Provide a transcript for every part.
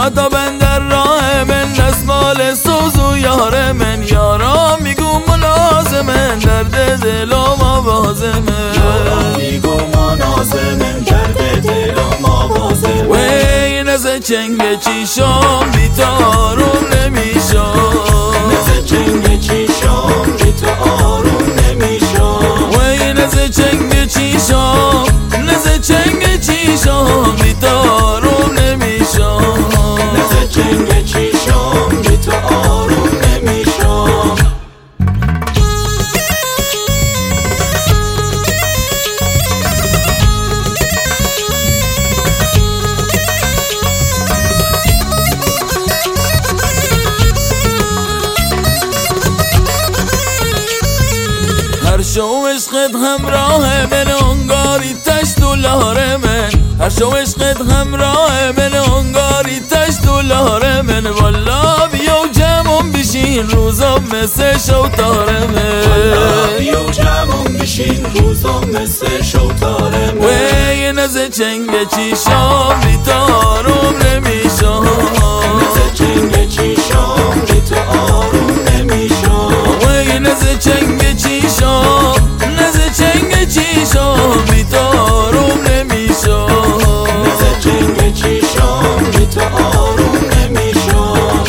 حتی بندر راه من دستمال سوز و یار من، یارا میگو ملازمن درد دلم آوازمن، یارا میگو منازمن درد دلم آوازمن. وی نزه چنگ چیشم بی تو آروم نمیشم، نزه چنگ چیشم بی تو آروم نمیشم. وی نزه چنگ چیشم، نزه چنگ چیشم بی تو آروم نمیشم، نزه چنگ چیشم بی تو آروم نمیشم. هر شو عشقت همراه من انگاری تشت و لاره من، هر شو عشقت همراه من انگاری تشت و لاره من، والا بیا جمعم بشین روزم مثل شوتاره من، والا بیا جمعم بشین روزم مثل شوتاره من. وی نزه چنگ چیشم بی تو آروم نمیشم، نزه چنگ چیشم بی تو آروم نمیشم. وی نزه چنگ چیشم، نزه چنگ چیشم بی تو آروم نمیشم، نزه چنگ چیشم بی تو آروم نمیشم.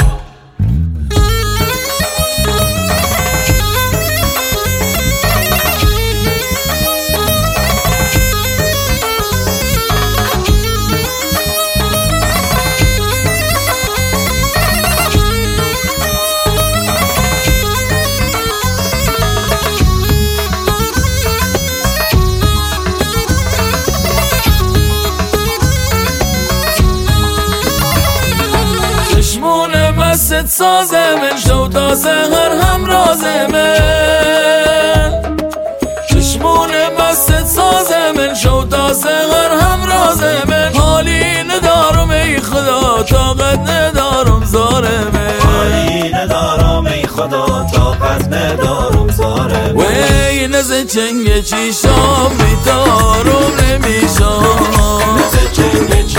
چشمون بست سازه من شو تا سهر همرازه من، چشمون بست سازه من شو تا سهر همرازه من، حالی ندارم ای خدا طاقت ندارم زاره من، حالی ندارم ای خدا طاقت ندارم زاره من. وی نزه چنگ چیشم بی تو آروم نمیشم، نزه چنگ